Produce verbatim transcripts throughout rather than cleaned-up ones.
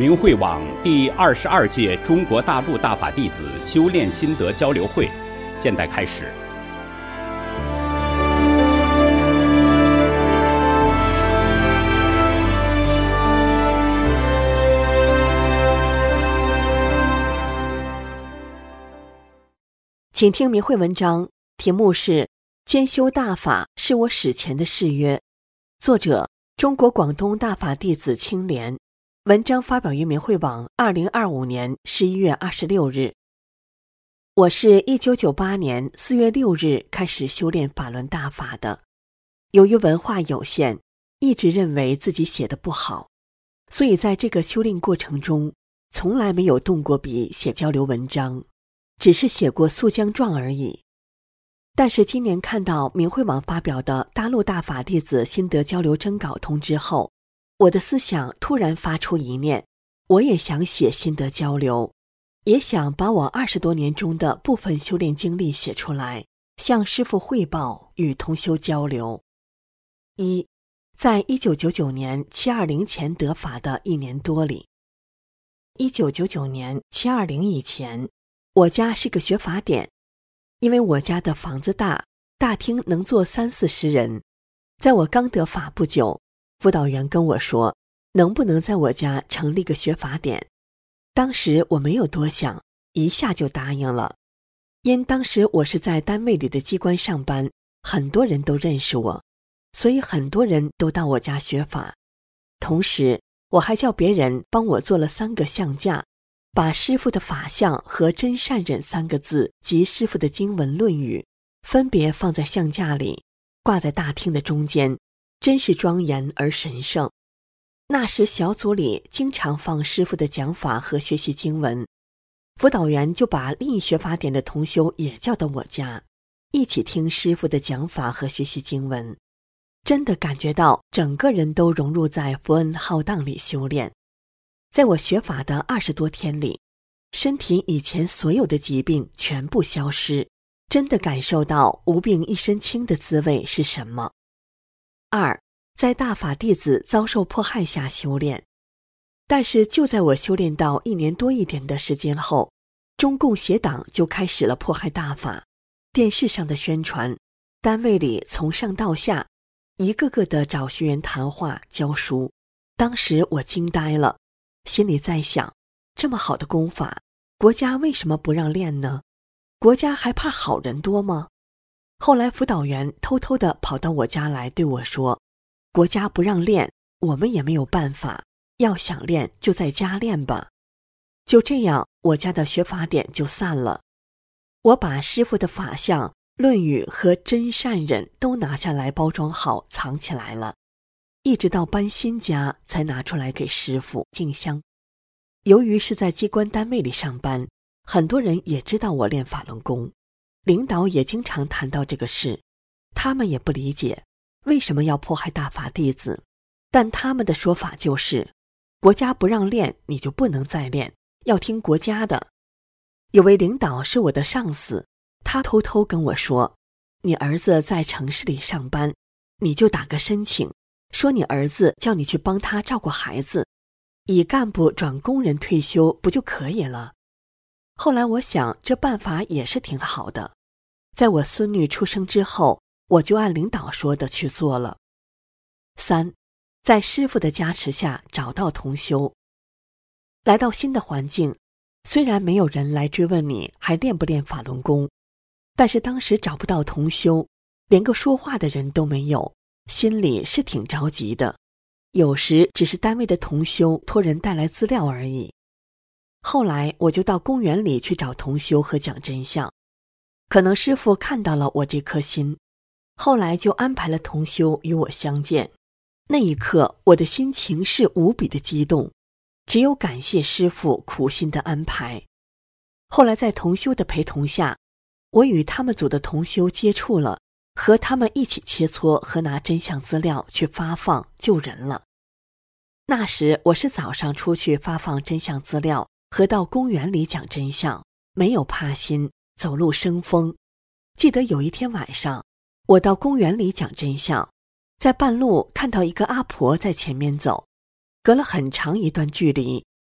明慧网第二十二届中国大陆大法弟子修炼心得交流会现在开始。 请听明慧文章，题目是兼修大法是我史前的誓约，作者中国广东大法弟子青莲，文章发表于明慧网二零二五年十一月二十六日。我是一九九八年四月六日开始修炼法轮大法的，由于文化有限，一直认为自己写得不好，所以在这个修炼过程中从来没有动过笔写交流文章，只是写过速江状而已。但是今年看到明慧网发表的大陆大法弟子心得交流征稿通知后，我的思想突然发出一念，我也想写心得交流，也想把我二十多年中的部分修炼经历写出来，向师父汇报，与同修交流。一，在一九九九年七二零前得法的一年多里，一九九九年七二零以前，我家是个学法点，因为我家的房子大，大厅能坐三四十人。在我刚得法不久，辅导员跟我说，能不能在我家成立个学法点？当时我没有多想，一下就答应了。因当时我是在单位里的机关上班，很多人都认识我，所以很多人都到我家学法。同时，我还叫别人帮我做了三个相架，把师父的法相和真善忍三个字及师父的经文论语分别放在相架里，挂在大厅的中间，真是庄严而神圣。那时小组里经常放师父的讲法和学习经文，辅导员就把另一学法点的同修也叫到我家，一起听师父的讲法和学习经文。真的感觉到整个人都融入在佛恩浩荡里修炼。在我学法的二十多天里，身体以前所有的疾病全部消失，真的感受到无病一身轻的滋味是什么。二，在大法弟子遭受迫害下修炼。但是就在我修炼到一年多一点的时间后，中共邪党就开始了迫害大法，电视上的宣传，单位里从上到下一个个的找学员谈话教书。当时我惊呆了，心里在想，这么好的功法，国家为什么不让练呢？国家还怕好人多吗？后来辅导员偷偷地跑到我家来对我说，国家不让练，我们也没有办法，要想练就在家练吧。就这样，我家的学法点就散了。我把师父的法相、论语和真善忍都拿下来包装好藏起来了，一直到搬新家才拿出来给师父敬香。由于是在机关单位里上班，很多人也知道我练法轮功，领导也经常谈到这个事，他们也不理解为什么要迫害大法弟子，但他们的说法就是国家不让练，你就不能再练，要听国家的。有位领导是我的上司，他偷偷跟我说，你儿子在城市里上班，你就打个申请，说你儿子叫你去帮他照顾孩子，以干部转工人退休不就可以了？后来我想这办法也是挺好的，在我孙女出生之后，我就按领导说的去做了。三，在师父的加持下找到同修。来到新的环境，虽然没有人来追问你还练不练法轮功，但是当时找不到同修，连个说话的人都没有，心里是挺着急的。有时只是单位的同修托人带来资料而已。后来我就到公园里去找同修和讲真相，可能师父看到了我这颗心，后来就安排了同修与我相见。那一刻我的心情是无比的激动，只有感谢师父苦心的安排。后来在同修的陪同下，我与他们组的同修接触了，和他们一起切磋和拿真相资料去发放救人了。那时我是早上出去发放真相资料和到公园里讲真相，没有怕心，走路生风。记得有一天晚上，我到公园里讲真相，在半路看到一个阿婆在前面走，隔了很长一段距离，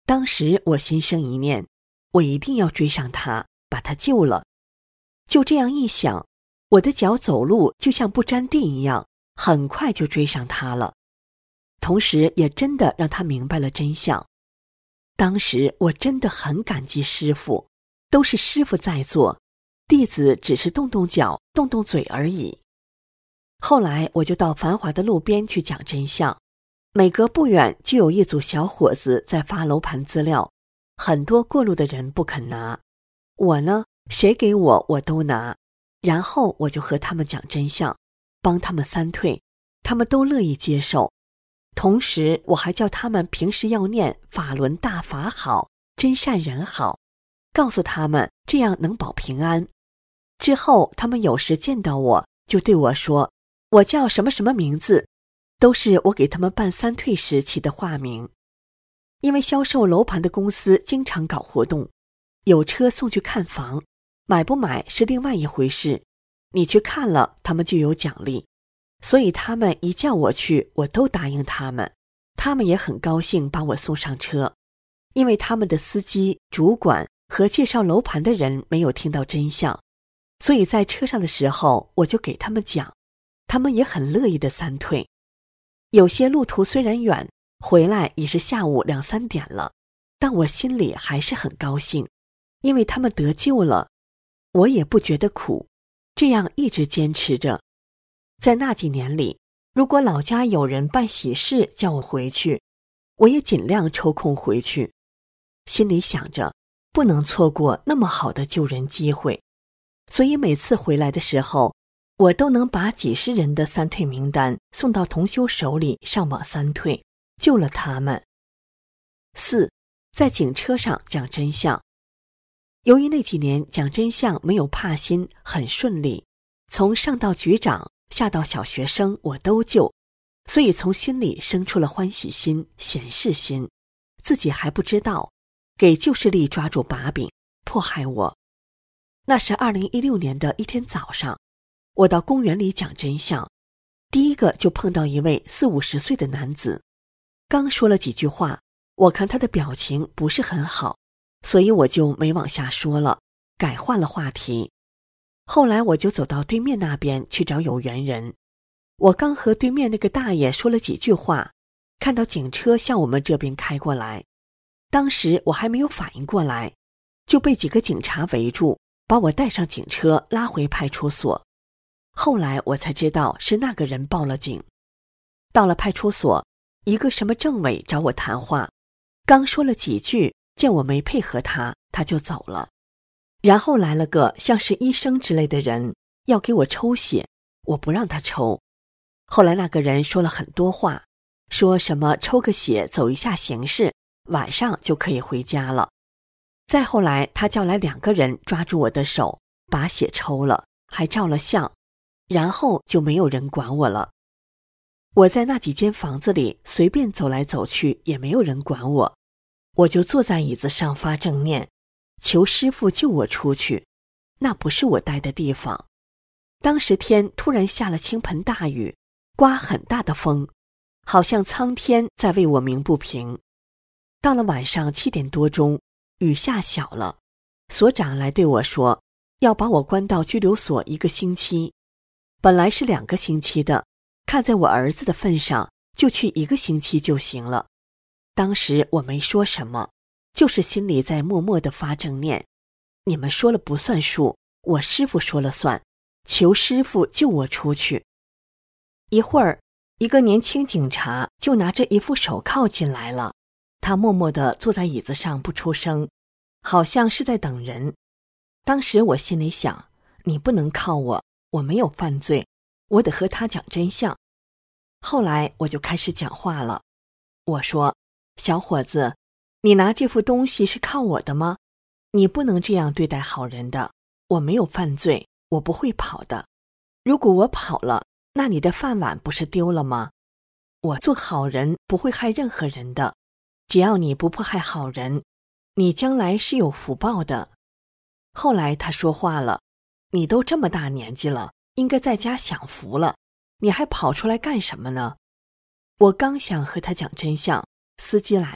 当时我心生一念，我一定要追上他，把他救了。就这样一想，我的脚走路就像不沾地一样，很快就追上他了。同时也真的让他明白了真相。当时我真的很感激师父，都是师父在做，弟子只是动动脚动动嘴而已。后来我就到繁华的路边去讲真相，每隔不远就有一组小伙子在发楼盘资料，很多过路的人不肯拿，我呢，谁给我我都拿，然后我就和他们讲真相，帮他们三退，他们都乐意接受。同时我还叫他们平时要念法轮大法好，真善人好，告诉他们这样能保平安。之后他们有时见到我就对我说，我叫什么什么名字，都是我给他们办三退时起的化名。因为销售楼盘的公司经常搞活动，有车送去看房，买不买是另外一回事，你去看了他们就有奖励，所以他们一叫我去，我都答应他们，他们也很高兴把我送上车。因为他们的司机、主管和介绍楼盘的人没有听到真相，所以在车上的时候我就给他们讲，他们也很乐意的三退。有些路途虽然远，回来也是下午两三点了，但我心里还是很高兴，因为他们得救了，我也不觉得苦，这样一直坚持着。在那几年里，如果老家有人办喜事叫我回去，我也尽量抽空回去，心里想着不能错过那么好的救人机会，所以每次回来的时候，我都能把几十人的三退名单送到同修手里上网三退，救了他们。四，在警车上讲真相。由于那几年讲真相没有怕心，很顺利，从上到局长下到小学生我都救，所以从心里生出了欢喜心、显示心，自己还不知道，给旧势力抓住把柄，迫害我。那是二零一六年的一天早上，我到公园里讲真相，第一个就碰到一位四五十岁的男子，刚说了几句话，我看他的表情不是很好，所以我就没往下说了，改换了话题。后来我就走到对面那边去找有缘人，我刚和对面那个大爷说了几句话，看到警车向我们这边开过来，当时我还没有反应过来，就被几个警察围住，把我带上警车拉回派出所。后来我才知道是那个人报了警。到了派出所，一个什么政委找我谈话，刚说了几句，见我没配合他，他就走了。然后来了个像是医生之类的人，要给我抽血，我不让他抽。后来那个人说了很多话，说什么抽个血走一下形式，晚上就可以回家了。再后来他叫来两个人抓住我的手，把血抽了，还照了相，然后就没有人管我了。我在那几间房子里随便走来走去，也没有人管我，我就坐在椅子上发正念，求师父救我出去，那不是我待的地方。当时天突然下了倾盆大雨，刮很大的风，好像苍天在为我鸣不平。到了晚上七点多钟，雨下小了，所长来对我说，要把我关到拘留所一个星期。本来是两个星期的，看在我儿子的份上，就去一个星期就行了。当时我没说什么，就是心里在默默地发正念，你们说了不算数，我师父说了算，求师父救我出去。一会儿，一个年轻警察就拿着一副手铐进来了，他默默地坐在椅子上不出声，好像是在等人。当时我心里想，你不能铐我，我没有犯罪，我得和他讲真相。后来我就开始讲话了，我说，小伙子，你拿这副东西是靠我的吗？你不能这样对待好人的，我没有犯罪，我不会跑的。如果我跑了，那你的饭碗不是丢了吗？我做好人不会害任何人的，只要你不迫害好人，你将来是有福报的。后来他说话了，你都这么大年纪了，应该在家享福了，你还跑出来干什么呢？我刚想和他讲真相，司机来了，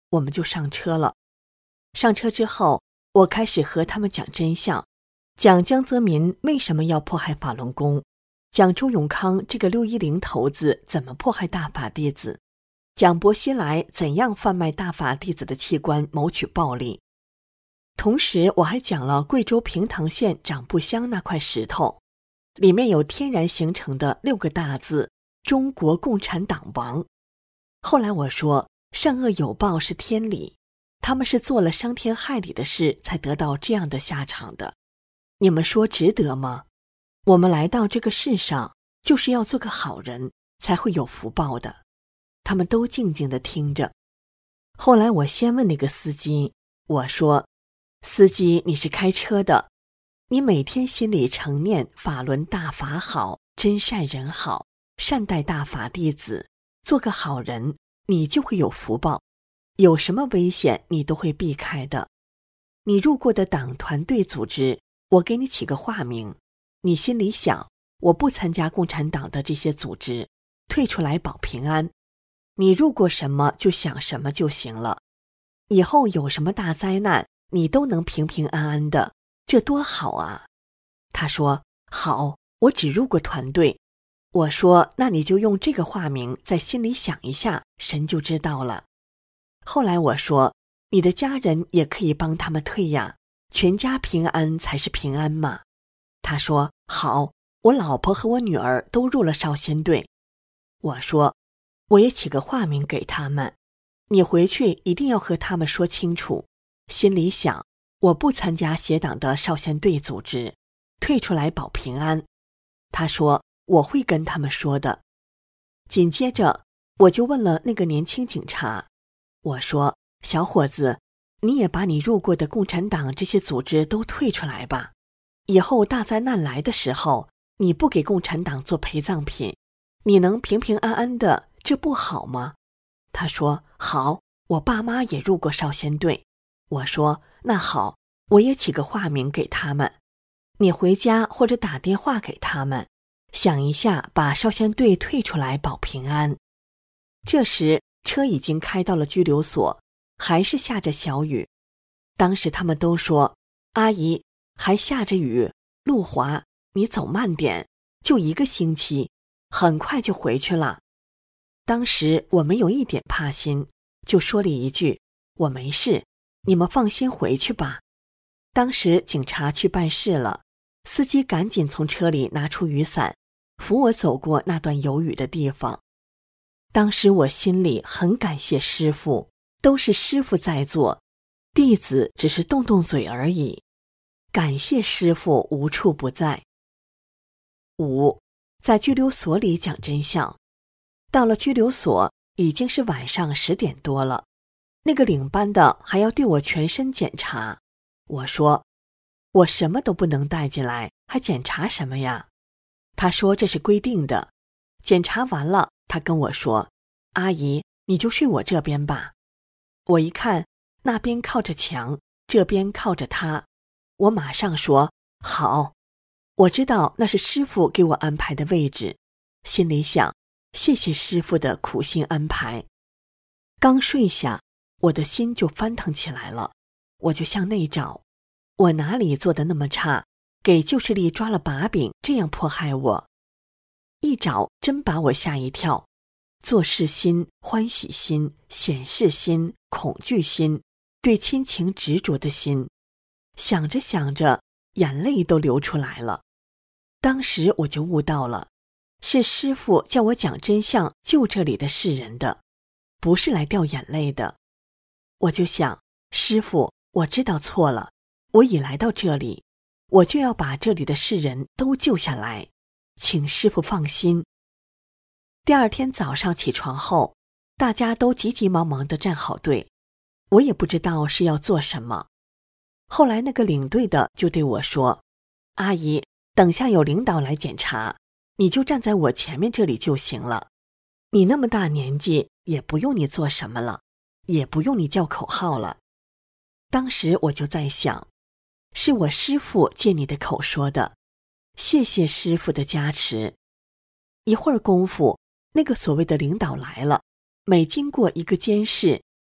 我们就上车了。上车之后，我开始和他们讲真相，讲江泽民为什么要迫害法轮功，讲周永康这个六一零头子怎么迫害大法弟子，讲薄熙来怎样贩卖大法弟子的器官谋取暴利。同时我还讲了贵州平塘县长布乡那块石头，里面有天然形成的六个大字：中国共产党亡。后来我说，善恶有报是天理，他们是做了伤天害理的事才得到这样的下场的，你们说值得吗？我们来到这个世上就是要做个好人，才会有福报的。他们都静静地听着。后来我先问那个司机，我说，司机，你是开车的，你每天心里诚念法轮大法好，真善人好，善待大法弟子，做个好人，你就会有福报，有什么危险你都会避开的。你入过的党团队组织，我给你起个化名，你心里想，我不参加共产党的这些组织，退出来保平安，你入过什么就想什么就行了，以后有什么大灾难你都能平平安安的，这多好啊。他说，好，我只入过团队。我说，那你就用这个化名在心里想一下，神就知道了。后来我说，你的家人也可以帮他们退呀，全家平安才是平安嘛。他说，好，我老婆和我女儿都入了少先队。我说，我也起个化名给他们，你回去一定要和他们说清楚，心里想，我不参加协党的少先队组织，退出来保平安。他说，我会跟他们说的。紧接着我就问了那个年轻警察，我说，小伙子，你也把你入过的共产党这些组织都退出来吧，以后大灾难来的时候，你不给共产党做陪葬品，你能平平安安的，这不好吗？他说，好，我爸妈也入过少先队。我说，那好，我也起个化名给他们，你回家或者打电话给他们，想一下把少先队退出来保平安。这时车已经开到了拘留所，还是下着小雨。当时他们都说，阿姨，还下着雨，路滑，你走慢点，就一个星期，很快就回去了。当时我没有一点怕心，就说了一句，我没事，你们放心回去吧。当时警察去办事了，司机赶紧从车里拿出雨伞，扶我走过那段有雨的地方。当时我心里很感谢师父，都是师父在做，弟子只是动动嘴而已，感谢师父无处不在。五，在拘留所里讲真相。到了拘留所已经是晚上十点多了，那个领班的还要对我全身检查。我说，我什么都不能带进来，还检查什么呀？他说这是规定的。检查完了，他跟我说，阿姨，你就睡我这边吧。我一看，那边靠着墙，这边靠着他，我马上说，好。我知道那是师父给我安排的位置，心里想，谢谢师父的苦心安排。刚睡下，我的心就翻腾起来了，我就向内找，我哪里做得那么差，给旧势力抓了把柄，这样迫害我。一找真把我吓一跳，做事心、欢喜心、显示心、恐惧心，对亲情执着的心，想着想着，眼泪都流出来了。当时我就悟到了，是师父叫我讲真相救这里的世人的，不是来掉眼泪的。我就想，师父，我知道错了，我已来到这里，我就要把这里的世人都救下来，请师父放心。第二天早上起床后，大家都急急忙忙地站好队，我也不知道是要做什么。后来那个领队的就对我说，阿姨，等下有领导来检查，你就站在我前面这里就行了，你那么大年纪，也不用你做什么了，也不用你叫口号了。当时我就在想，是我师父借你的口说的，谢谢师父的加持。一会儿功夫，那个所谓的领导来了，每经过一个监室，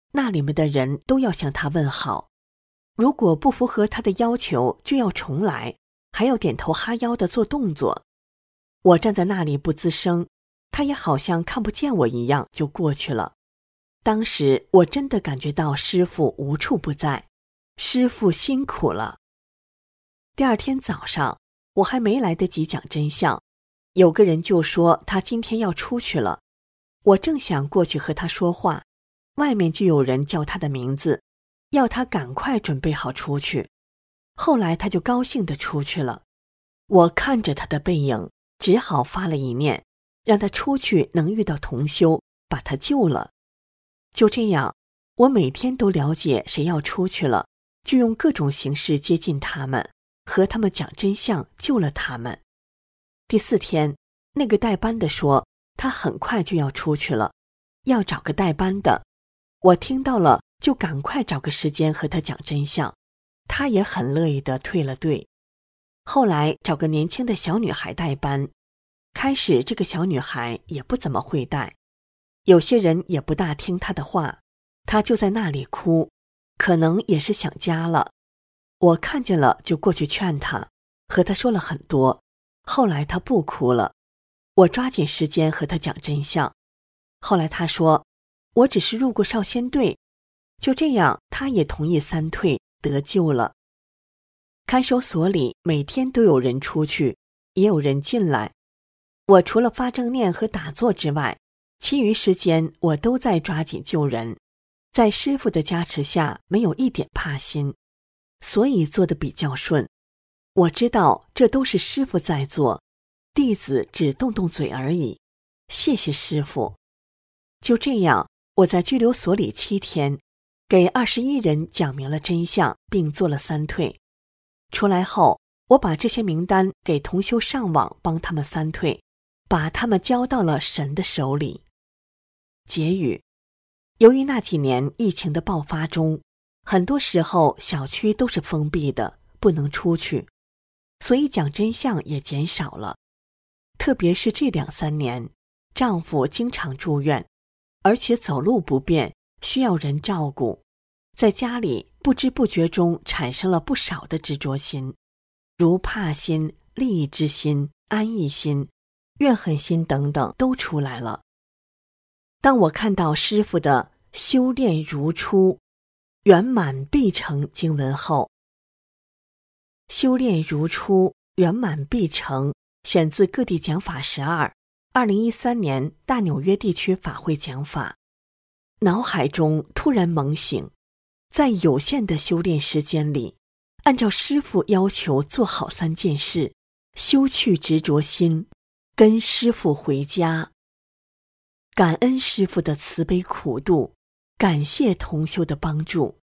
那里面的人都要向他问好。如果不符合他的要求，就要重来，还要点头哈腰的做动作。我站在那里不吱声，他也好像看不见我一样就过去了。当时我真的感觉到师父无处不在，师父辛苦了。第二天早上，我还没来得及讲真相，有个人就说他今天要出去了。我正想过去和他说话，外面就有人叫他的名字，要他赶快准备好出去。后来他就高兴地出去了。我看着他的背影，只好发了一念，让他出去能遇到同修，把他救了。就这样，我每天都了解谁要出去了，就用各种形式接近他们，和他们讲真相，救了他们。第四天，那个代班的说他很快就要出去了，要找个代班的。我听到了，就赶快找个时间和他讲真相，他也很乐意地退了队。后来找个年轻的小女孩代班，开始这个小女孩也不怎么会带，有些人也不大听她的话，她就在那里哭，可能也是想家了。我看见了就过去劝她，和她说了很多，后来她不哭了。我抓紧时间和她讲真相，后来她说我只是入过少先队，就这样她也同意三退，得救了。看守所里每天都有人出去，也有人进来。我除了发正念和打坐之外，其余时间我都在抓紧救人，在师父的加持下没有一点怕心，所以做得比较顺。我知道这都是师父在做，弟子只动动嘴而已，谢谢师父。就这样，我在拘留所里七天，给二十一人讲明了真相，并做了三退。出来后，我把这些名单给同修上网帮他们三退，把他们交到了神的手里。结语：由于那几年疫情的爆发中，很多时候小区都是封闭的，不能出去，所以讲真相也减少了。特别是这两三年，丈夫经常住院，而且走路不便，需要人照顾，在家里不知不觉中产生了不少的执着心，如怕心、利益之心、安逸心、怨恨心等等都出来了。当我看到师父的修炼如初，圆满必成经文后，修炼如初，圆满必成，选自各地讲法十二，二零一三年大纽约地区法会讲法。脑海中突然猛醒，在有限的修炼时间里，按照师父要求做好三件事，修去执着心，跟师父回家。感恩师父的慈悲苦度，感谢同修的帮助。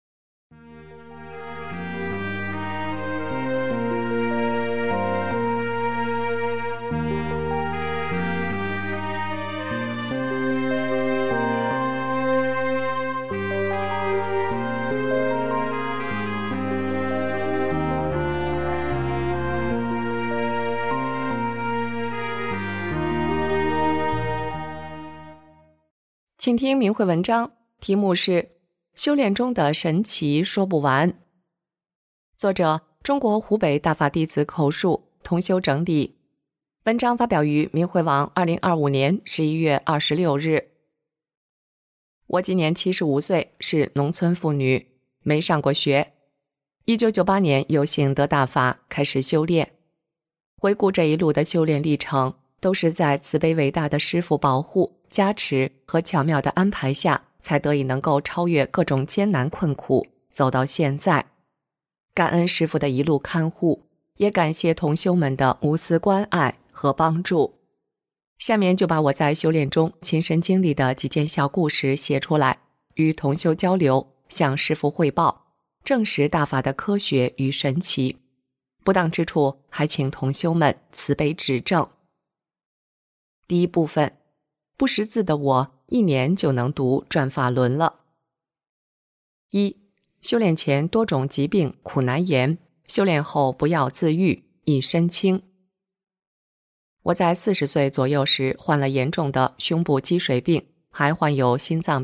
请听明慧文章，题目是《修炼中的神奇说不完》，作者中国湖北大法弟子口述，同修整理。文章发表于明慧网二零二五年十一月二十六日。我今年七十五岁，是农村妇女，没上过学。一九九八年有幸得大法，开始修炼。回顾这一路的修炼历程，都是在慈悲伟大的师父保护、加持和巧妙的安排下，才得以能够超越各种艰难困苦，走到现在。感恩师父的一路看护，也感谢同修们的无私关爱和帮助。下面就把我在修炼中亲身经历的几件小故事写出来，与同修交流，向师父汇报，证实大法的科学与神奇。不当之处，还请同修们慈悲指正。第一部分，不识字的我一年就能读转法轮了。一、修炼前多种疾病苦难言，修炼后不药自愈，一身轻。我在四十岁左右时患了严重的胸部积水病，还患有心脏病、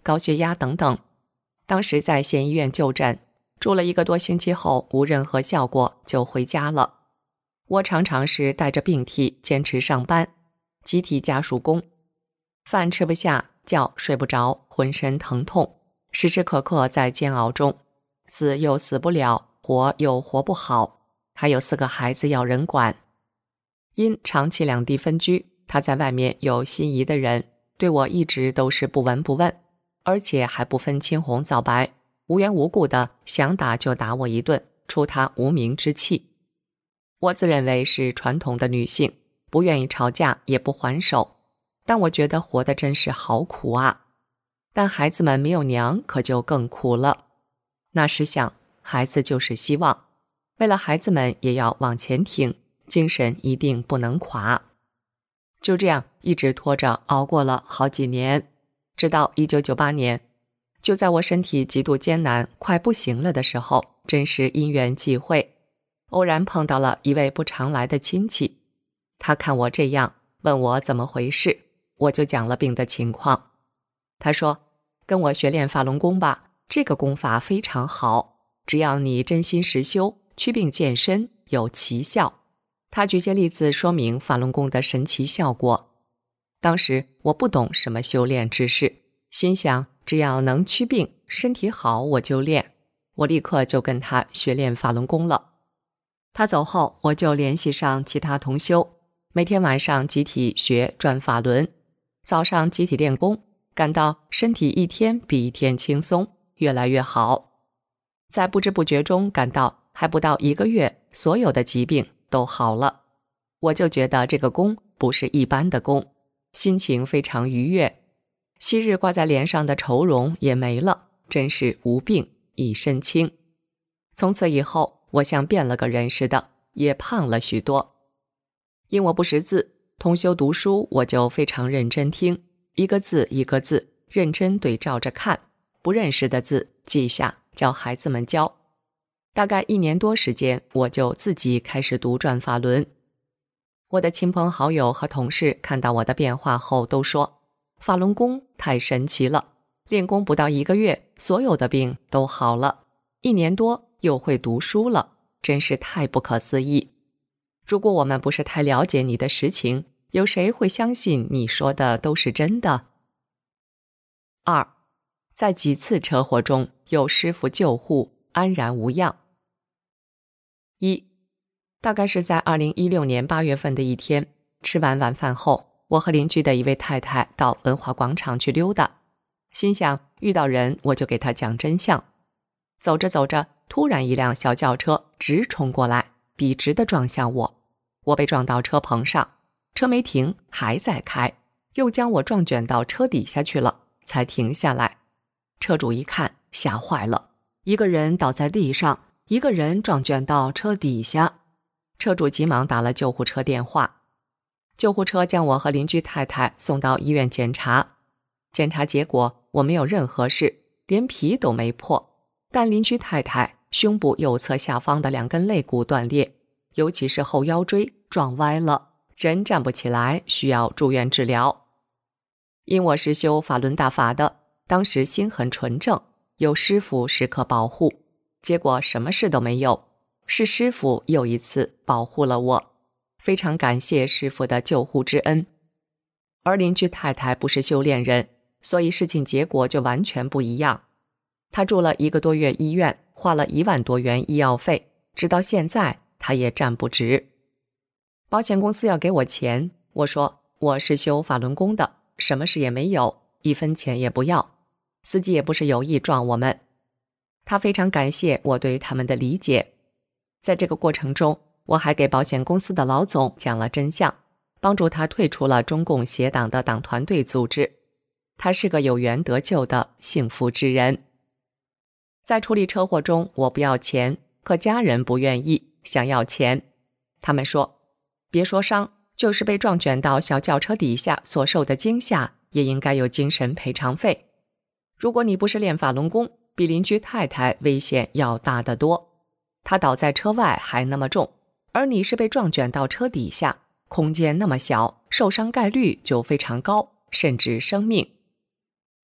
高血压等等。当时在县医院就诊，住了一个多星期后无任何效果就回家了。我常常是带着病体坚持上班，集体家属工，饭吃不下，觉睡不着，浑身疼痛，时时刻刻在煎熬中，死又死不了，活又活不好，还有四个孩子要人管。因长期两地分居，他在外面有心仪的人，对我一直都是不闻不问，而且还不分青红皂白，无缘无故的想打就打我一顿，出他无名之气。我自认为是传统的女性，不愿意吵架，也不还手，但我觉得活得真是好苦啊。但孩子们没有娘，可就更苦了。那时想，孩子就是希望，为了孩子们也要往前挺，精神一定不能垮。就这样一直拖着熬过了好几年，直到一九九八年，就在我身体极度艰难快不行了的时候，真是因缘际会，偶然碰到了一位不常来的亲戚。他看我这样，问我怎么回事，我就讲了病的情况。他说，跟我学练法轮功吧，这个功法非常好，只要你真心实修，祛病健身，有奇效。他举些例子说明法轮功的神奇效果。当时我不懂什么修炼知识，心想只要能祛病，身体好我就练。我立刻就跟他学练法轮功了。他走后，我就联系上其他同修，每天晚上集体学转法轮，早上集体练功，感到身体一天比一天轻松，越来越好。在不知不觉中感到还不到一个月，所有的疾病都好了。我就觉得这个功不是一般的功，心情非常愉悦，昔日挂在脸上的愁容也没了，真是无病一身轻。从此以后，我像变了个人似的，也胖了许多。因我不识字，同修读书我就非常认真听，一个字一个字认真对照着看，不认识的字记下，教孩子们教。大概一年多时间，我就自己开始读转法轮。我的亲朋好友和同事看到我的变化后都说，法轮功太神奇了，练功不到一个月，所有的病都好了，一年多又会读书了，真是太不可思议。如果我们不是太了解你的实情，有谁会相信你说的都是真的？二，在几次车祸中有师傅救护，安然无恙。一，大概是在二零一六年八月份的一天，吃完晚饭后，我和邻居的一位太太到文化广场去溜达，心想遇到人我就给他讲真相。走着走着，突然一辆小轿车直冲过来，笔直地撞向我，我被撞到车棚上，车没停，还在开，又将我撞卷到车底下去了，才停下来。车主一看，吓坏了，一个人倒在地上，一个人撞卷到车底下。车主急忙打了救护车电话，救护车将我和邻居太太送到医院检查。检查结果，我没有任何事，连皮都没破，但邻居太太胸部右侧下方的两根肋骨断裂，尤其是后腰椎撞歪了，人站不起来，需要住院治疗。因我是修法轮大法的，当时心很纯正，有师傅时刻保护，结果什么事都没有，是师傅又一次保护了我，非常感谢师傅的救护之恩。而邻居太太不是修炼人，所以事情结果就完全不一样。她住了一个多月医院，花了一万多元医药费，直到现在她也站不直。保险公司要给我钱，我说我是修法轮功的，什么事也没有，一分钱也不要，司机也不是有意撞我们。他非常感谢我对他们的理解。在这个过程中，我还给保险公司的老总讲了真相，帮助他退出了中共邪党的党团队组织。他是个有缘得救的幸福之人。在处理车祸中，我不要钱，可家人不愿意，想要钱。他们说，别说伤，就是被撞卷到小轿车底下所受的惊吓，也应该有精神赔偿费。如果你不是练法轮功，比邻居太太危险要大得多。她倒在车外还那么重，而你是被撞卷到车底下，空间那么小，受伤概率就非常高，甚至生命。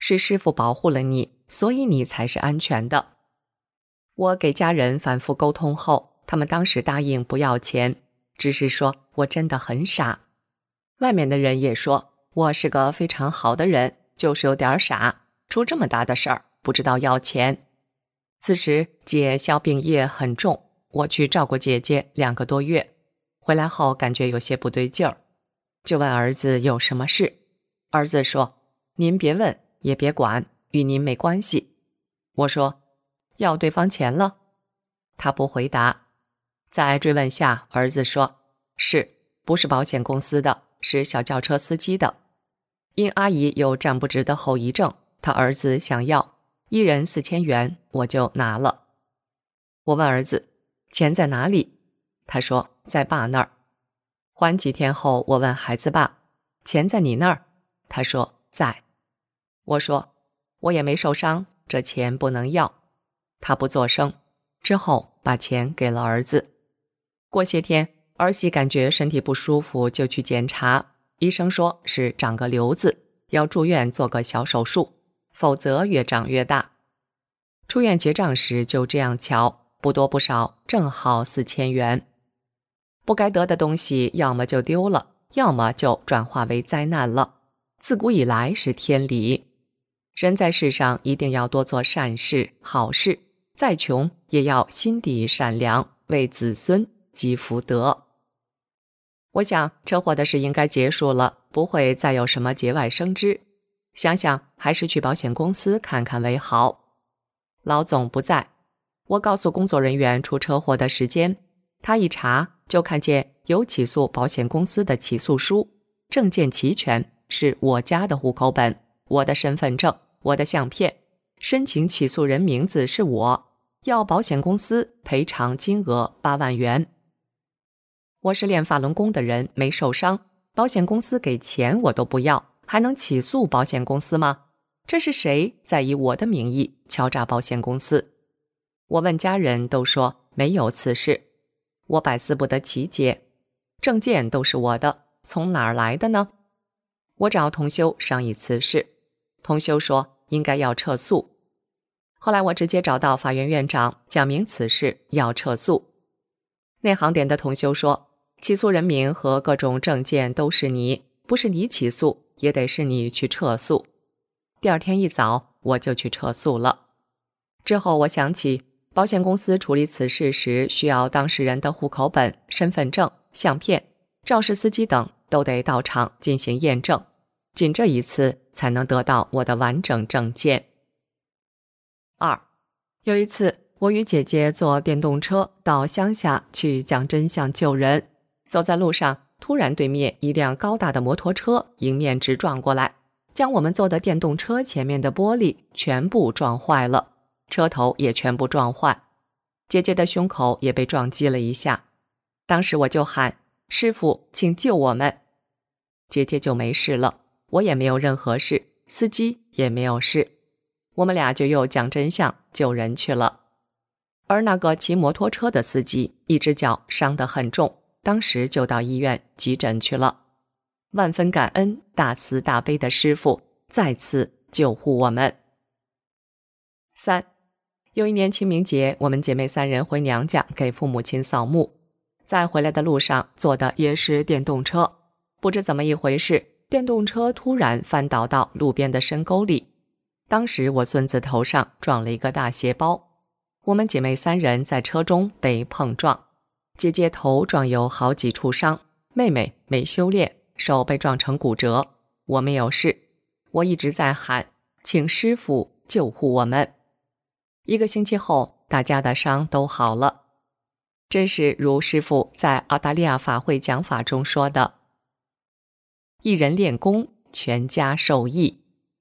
是师父保护了你，所以你才是安全的。我给家人反复沟通后，他们当时答应不要钱，只是说我真的很傻。外面的人也说我是个非常好的人，就是有点傻，出这么大的事儿，不知道要钱。此时姐小病叶很重，我去照顾姐姐两个多月，回来后感觉有些不对劲儿，就问儿子有什么事。儿子说，您别问也别管，与您没关系。我说，要对方钱了？他不回答。在追问下，儿子说，是，不是保险公司的，是小轿车司机的。因阿姨有站不直的后遗症，他儿子想要一人四千元，我就拿了。我问儿子，钱在哪里？他说，在爸那儿。还几天后，我问孩子爸，钱在你那儿？他说，在。我说，我也没受伤，这钱不能要。他不作声，之后把钱给了儿子。过些天，儿媳感觉身体不舒服，就去检查，医生说是长个瘤子，要住院做个小手术，否则越长越大。出院结账时就这样瞧，不多不少，正好四千元。不该得的东西，要么就丢了，要么就转化为灾难了。自古以来是天理。人在世上一定要多做善事、好事，再穷也要心地善良，为子孙积福德。我想车祸的事应该结束了，不会再有什么节外生枝。想想还是去保险公司看看为好。老总不在，我告诉工作人员出车祸的时间，他一查就看见有起诉保险公司的起诉书，证件齐全，是我家的户口本、我的身份证、我的相片，申请起诉人名字是我，要保险公司赔偿金额八万元。我是练法轮功的人，没受伤，保险公司给钱我都不要，还能起诉保险公司吗？这是谁在以我的名义敲诈保险公司？我问家人，都说没有此事。我百思不得其解，证件都是我的，从哪儿来的呢？我找同修商议此事，同修说应该要撤诉。后来我直接找到法院院长，讲明此事要撤诉。内行点的同修说，起诉人名和各种证件都是你，不是你起诉，也得是你去撤诉。第二天一早，我就去撤诉了。之后我想起，保险公司处理此事时需要当事人的户口本、身份证、相片、肇事司机等都得到场进行验证，仅这一次才能得到我的完整证件。二，有一次我与姐姐坐电动车到乡下去讲真相救人，走在路上，突然对面一辆高大的摩托车迎面直撞过来，将我们坐的电动车前面的玻璃全部撞坏了，车头也全部撞坏，姐姐的胸口也被撞击了一下。当时我就喊，师父请救我们。姐姐就没事了，我也没有任何事，司机也没有事，我们俩就又讲真相救人去了。而那个骑摩托车的司机一只脚伤得很重，当时就到医院急诊去了。万分感恩大慈大悲的师父再次救护我们。三，有一年清明节，我们姐妹三人回娘家给父母亲扫墓，在回来的路上坐的也是电动车，不知怎么一回事，电动车突然翻倒到路边的深沟里。当时我孙子头上撞了一个大斜包，我们姐妹三人在车中被碰撞，姐姐头撞有好几处伤，妹妹没修炼，手被撞成骨折，我没有事。我一直在喊，请师父救护我们。一个星期后，大家的伤都好了。真是如师父在澳大利亚法会讲法中说的，一人练功，全家受益。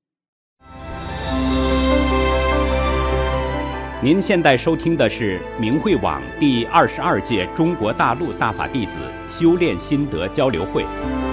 您现在收听的是明慧网第二十二届中国大陆大法弟子修炼心得交流会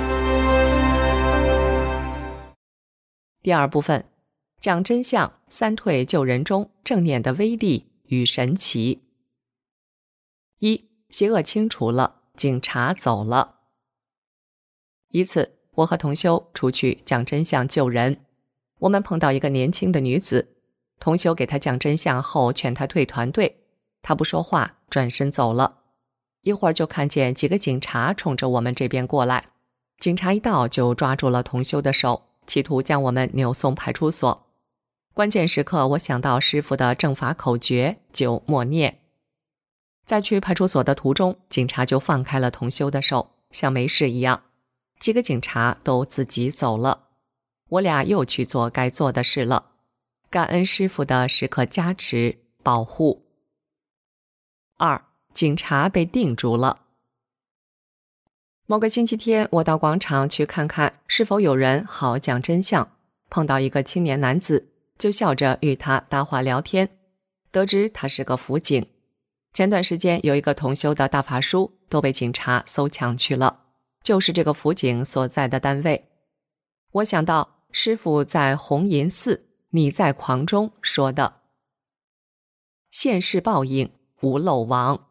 第二部分，讲真相三退救人中正念的威力与神奇。一，邪恶清除了，警察走了。一次，我和同修出去讲真相救人， 我们碰到一个年轻的女子，同修给她讲真相后劝她退团队，她不说话，转身走了。一会儿就看见几个警察冲着我们这边过来，警察一到就抓住了同修的手，企图将我们扭送派出所。关键时刻，我想到师父的正法口诀，就默念。在去派出所的途中，警察就放开了同修的手，像没事一样。几个警察都自己走了，我俩又去做该做的事了。感恩师父的时刻加持保护。二，警察被定住了。某个星期天，我到广场去看看是否有人好讲真相，碰到一个青年男子，就笑着与他搭话聊天，得知他是个辅警。前段时间有一个同修的大法书都被警察搜抢去了，就是这个辅警所在的单位。我想到师父在红银寺你在狂中说的现世报应无漏网，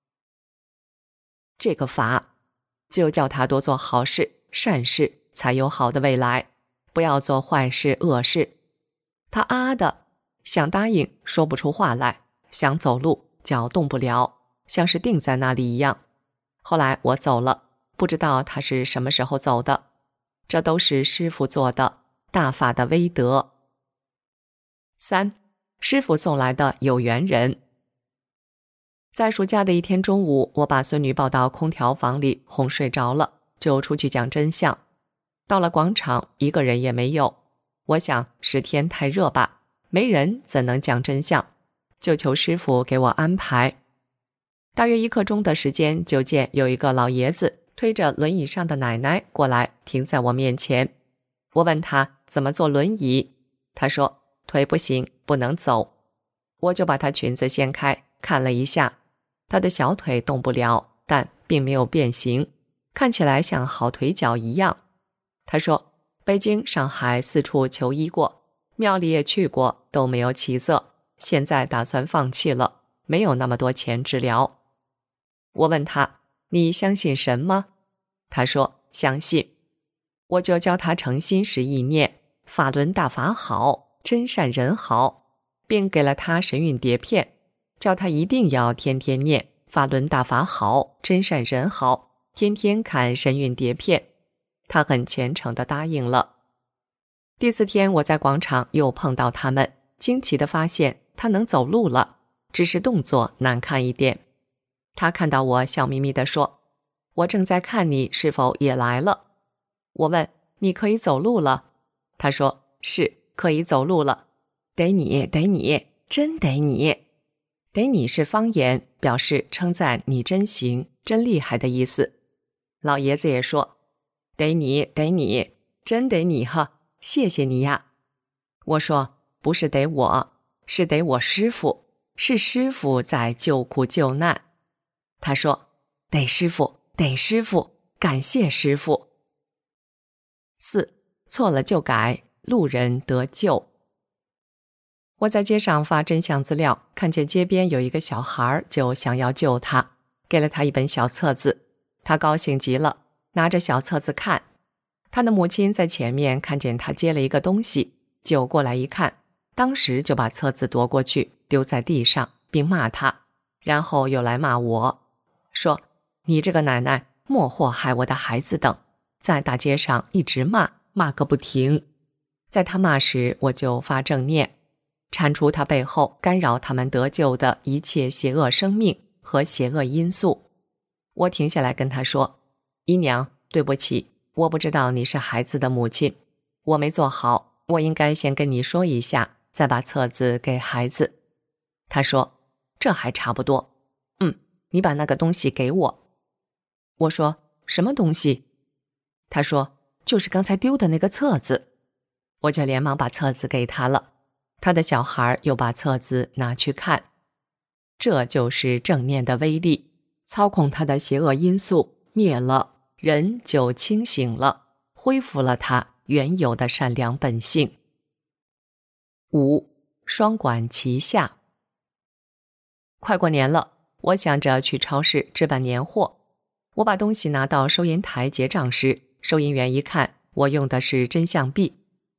这个法就叫他多做好事善事，才有好的未来，不要做坏事恶事。他啊的想答应说不出话来，想走路脚动不了，像是定在那里一样。后来我走了，不知道他是什么时候走的，这都是师父做的大法的威德。三，师父送来的有缘人。在暑假的一天中午，我把孙女抱到空调房里哄睡着了，就出去讲真相。到了广场，一个人也没有。我想是天太热吧，没人怎能讲真相，就求师父给我安排。大约一刻钟的时间，就见有一个老爷子推着轮椅上的奶奶过来，停在我面前。我问他怎么坐轮椅，他说腿不行，不能走。我就把她裙子掀开看了一下，她的小腿动不了，但并没有变形，看起来像好腿脚一样。他说北京、上海四处求医过，庙里也去过，都没有起色，现在打算放弃了，没有那么多钱治疗。我问他你相信神吗？他说相信。我就教他诚心实意念法轮大法好，真善人好，并给了他神韵碟片，叫他一定要天天念法轮大法好，真善人好，天天看神韵碟片。他很虔诚地答应了。第四天我在广场又碰到他们，惊奇地发现他能走路了，只是动作难看一点。他看到我笑眯眯地说，我正在看你是否也来了。我问你可以走路了？他说是，可以走路了。得你得你真得你。得你是方言，表示称赞你真行真厉害的意思。老爷子也说得你得你真得你哈，谢谢你呀。我说不是得我，是得我师父，是师父在救苦救难。他说得师父得师父，感谢师父。四，错了就改，路人得救。我在街上发真相资料，看见街边有一个小孩，就想要救他，给了他一本小册子。他高兴极了，拿着小册子看。他的母亲在前面看见他接了一个东西，就过来一看，当时就把册子夺过去丢在地上，并骂他，然后又来骂我，说你这个奶奶莫祸害我的孩子等，在大街上一直骂，骂个不停。在他骂时，我就发正念，铲除他背后干扰他们得救的一切邪恶生命和邪恶因素。我停下来跟他说，姨娘，对不起，我不知道你是孩子的母亲，我没做好，我应该先跟你说一下，再把册子给孩子。他说这还差不多，嗯，你把那个东西给我。我说什么东西？他说就是刚才丢的那个册子。我就连忙把册子给他了，他的小孩又把册子拿去看。这就是正念的威力，操控他的邪恶因素灭了，人就清醒了，恢复了他原有的善良本性。五，双管齐下。快过年了，我想着去超市置办年货。我把东西拿到收银台结账时，收银员一看我用的是真相币，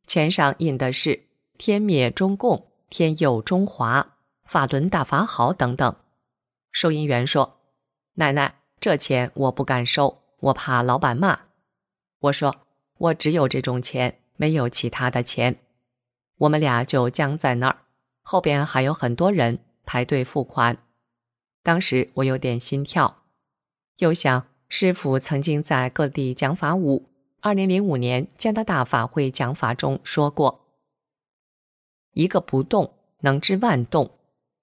钱上印的是天灭中共，天佑中华，法轮大法好等等。收银员说，奶奶，这钱我不敢收，我怕老板骂。我说，我只有这种钱，没有其他的钱。我们俩就僵在那儿，后边还有很多人排队付款。当时我有点心跳，又想师父曾经在各地讲法舞，二零零五年加拿大法会讲法中说过，一个不动能知万动。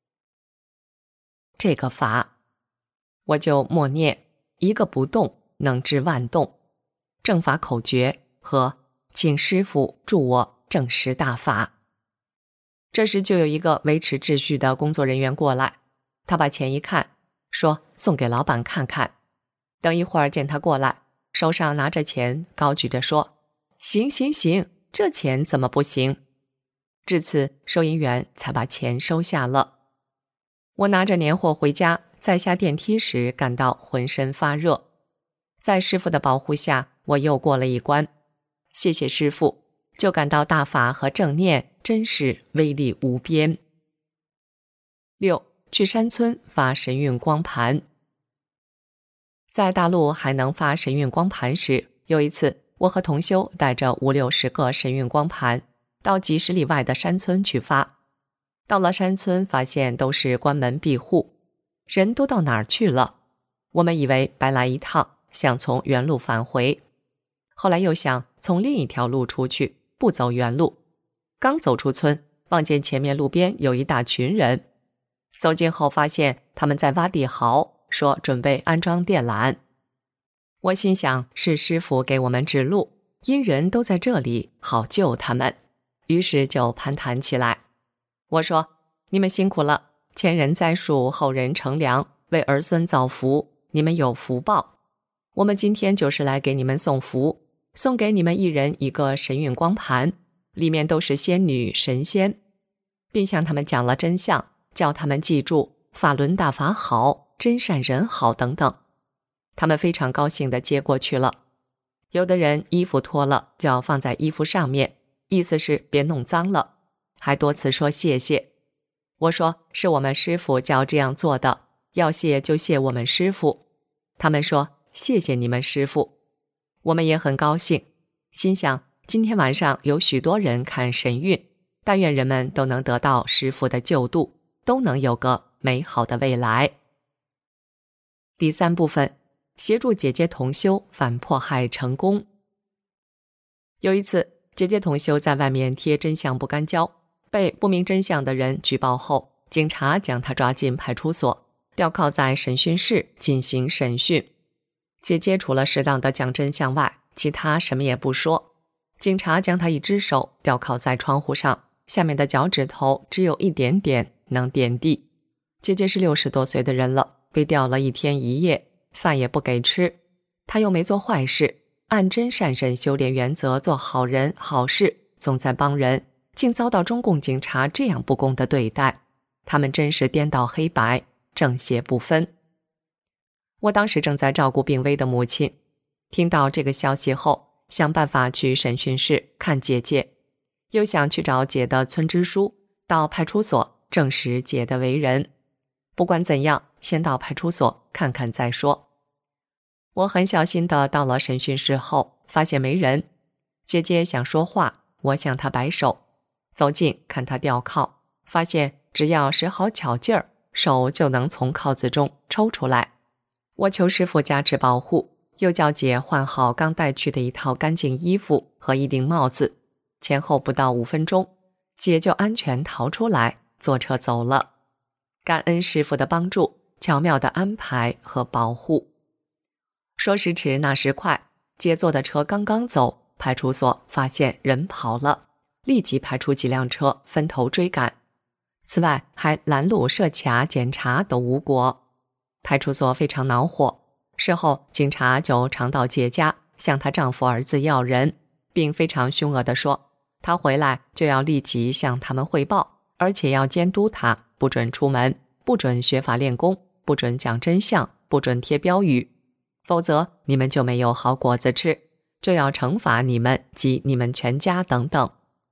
这个法，我就默念一个不动能知万动，正法口诀和请师父助我证实大法。这时就有一个维持秩序的工作人员过来，他把钱一看，说送给老板看看。等一会儿见他过来，手上拿着钱，高举着说，行行行，这钱怎么不行？至此收银员才把钱收下了。我拿着年货回家，在下电梯时感到浑身发热。在师父的保护下，我又过了一关。谢谢师父，就感到大法和正念真是威力无边。六，去山村发神韵光盘。在大陆还能发神韵光盘时，有一次我和同修带着五六十个神韵光盘到几十里外的山村去发。到了山村，发现都是关门闭户，人都到哪儿去了？我们以为白来一趟，想从原路返回。后来又想从另一条路出去，不走原路。刚走出村，望见前面路边有一大群人。走近后发现他们在挖地壕，说准备安装电缆。我心想是师父给我们指路，因人都在这里，好救他们。于是就攀谈起来。我说，你们辛苦了，前人栽树，后人乘凉，为儿孙造福，你们有福报。我们今天就是来给你们送福，送给你们一人一个神韵光盘，里面都是仙女神仙，并向他们讲了真相，叫他们记住法轮大法好，真善人好等等。他们非常高兴地接过去了。有的人衣服脱了就要放在衣服上面，意思是别弄脏了，还多次说谢谢。我说是我们师父叫这样做的，要谢就谢我们师父。他们说谢谢你们师父。我们也很高兴，心想今天晚上有许多人看神韵，但愿人们都能得到师父的救度，都能有个美好的未来。第三部分，协助姐姐同修反迫害成功。有一次，姐姐同修在外面贴真相不干胶，被不明真相的人举报后，警察将她抓进派出所，吊铐在审讯室进行审讯。姐姐除了适当的讲真相外，其他什么也不说。警察将她一只手吊铐在窗户上，下面的脚趾头只有一点点能点地。姐姐是六十多岁的人了，被吊了一天一夜，饭也不给吃。她又没做坏事，按真善忍修炼原则做好人好事，总在帮人，竟遭到中共警察这样不公的对待，他们真是颠倒黑白，正邪不分。我当时正在照顾病危的母亲，听到这个消息后，想办法去审讯室看姐姐，又想去找姐的村支书，到派出所证实姐的为人。不管怎样，先到派出所看看再说。我很小心地到了审讯室后，发现没人。姐姐想说话，我向她摆手，走近看她吊铐，发现只要使好巧劲儿，手就能从铐子中抽出来。我求师父加持保护，又叫姐换好刚带去的一套干净衣服和一顶帽子，前后不到五分钟，姐就安全逃出来，坐车走了。感恩师父的帮助，巧妙的安排和保护。说时迟那时快，姐坐的车刚刚走，派出所发现人跑了，立即派出几辆车分头追赶。此外还拦路设卡检查都无果。派出所非常恼火，事后警察就常到姐家向她丈夫儿子要人，并非常凶恶地说，她回来就要立即向他们汇报，而且要监督她，不准出门，不准学法练功，不准讲真相，不准贴标语，否则你们就没有好果子吃，就要惩罚你们及你们全家等等。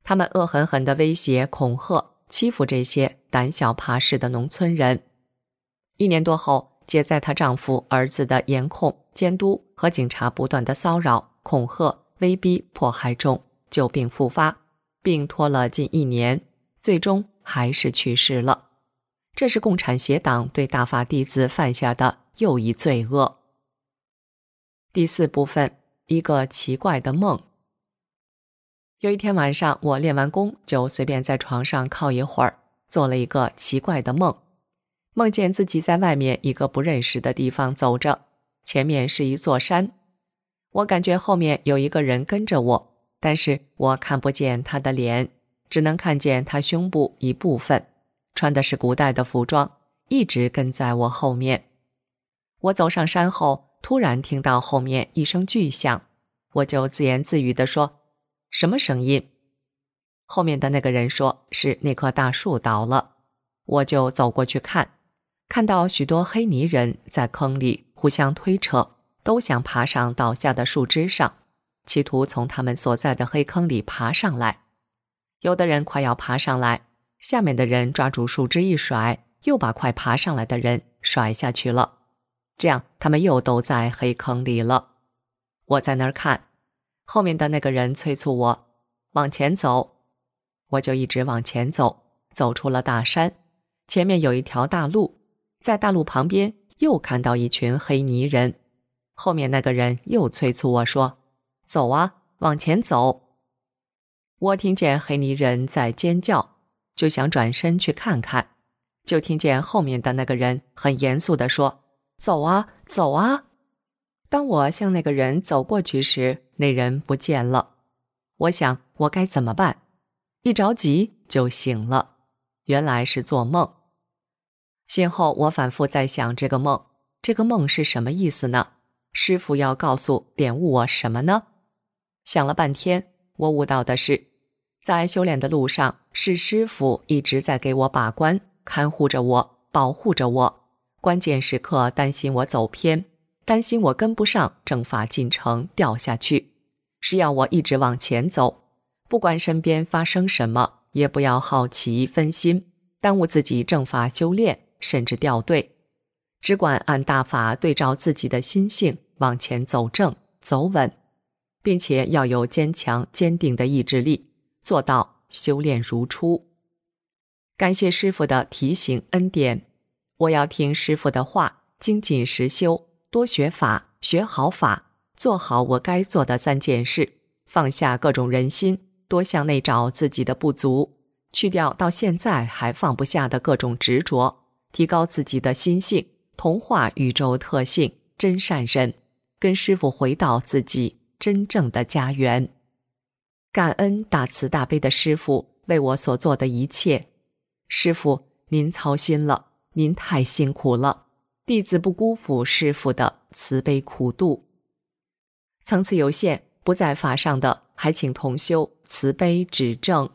他们恶狠狠地威胁、恐吓、欺负这些胆小怕事的农村人。一年多后，姐在她丈夫、儿子的严控、监督和警察不断的骚扰、恐吓、威逼、迫害中，旧病复发，病拖了近一年，最终还是去世了。这是共产协党对大法弟子犯下的又一罪恶。第四部分，一个奇怪的梦。有一天晚上，我练完功就随便在床上靠一会儿，做了一个奇怪的梦。梦见自己在外面一个不认识的地方走着，前面是一座山。我感觉后面有一个人跟着我，但是我看不见他的脸，只能看见他胸部一部分，穿的是古代的服装，一直跟在我后面。我走上山后，突然听到后面一声巨响，我就自言自语地说：什么声音？后面的那个人说是那棵大树倒了。我就走过去看，看到许多黑泥人在坑里互相推扯，都想爬上倒下的树枝上，企图从他们所在的黑坑里爬上来。有的人快要爬上来，下面的人抓住树枝一甩，又把快爬上来的人甩下去了。这样他们又都在黑坑里了。我在那儿看，后面的那个人催促我往前走，我就一直往前走，走出了大山，前面有一条大路，在大路旁边又看到一群黑泥人，后面那个人又催促我说：走啊，往前走。我听见黑泥人在尖叫，就想转身去看看，就听见后面的那个人很严肃地说：走啊，走啊。当我向那个人走过去时，那人不见了。我想我该怎么办？一着急就醒了，原来是做梦。醒后我反复在想这个梦，这个梦是什么意思呢？师父要告诉点悟我什么呢？想了半天，我悟到的是，在修炼的路上，是师父一直在给我把关，看护着我，保护着我，关键时刻担心我走偏，担心我跟不上正法进程掉下去，是要我一直往前走，不管身边发生什么，也不要好奇分心，耽误自己正法修炼，甚至掉队，只管按大法对照自己的心性往前走正走稳，并且要有坚强坚定的意志力，做到修炼如初。感谢师父的提醒恩典，我要听师父的话，精进实修，多学法，学好法，做好我该做的三件事，放下各种人心，多向内找自己的不足，去掉到现在还放不下的各种执着，提高自己的心性，同化宇宙特性，真善人，跟师父回到自己真正的家园。感恩大慈大悲的师父为我所做的一切。师父，您操心了，您太辛苦了，弟子不辜负师父的慈悲苦度。层次有限，不在法上的，还请同修慈悲指正。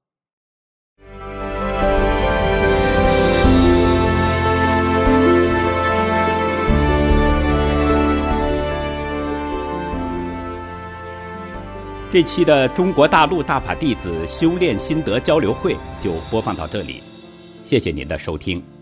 这期的中国大陆大法弟子修炼心得交流会就播放到这里，谢谢您的收听。